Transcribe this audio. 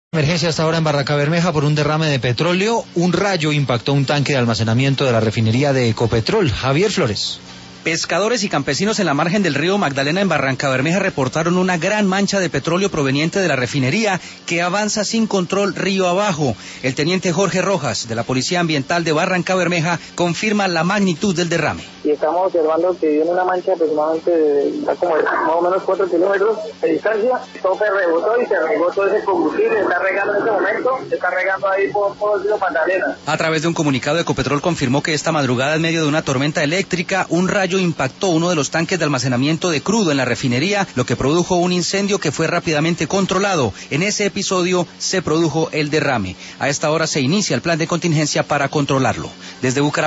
Emergencia hasta ahora en Barrancabermeja por un derrame de petróleo. Un rayo impactó un tanque de almacenamiento de la refinería de Ecopetrol. Javier Flores. Pescadores y campesinos en la margen del río Magdalena en Barrancabermeja reportaron una gran mancha de petróleo proveniente de la refinería que avanza sin control río abajo. El teniente Jorge Rojas, de la Policía Ambiental de Barrancabermeja, confirma la magnitud del derrame. Y estamos observando que viene una mancha aproximadamente de como más o menos 4 kilómetros de distancia. Todo se rebotó y se regó todo ese combustible. Está regando en este momento, está regando ahí por el río Magdalena. A través de un comunicado, Ecopetrol confirmó que esta madrugada, en medio de una tormenta eléctrica, un rayo impactó uno de los tanques de almacenamiento de crudo en la refinería, lo que produjo un incendio que fue rápidamente controlado. En ese episodio se produjo el derrame. A esta hora se inicia el plan de contingencia para controlarlo. Desde Bucaramanga.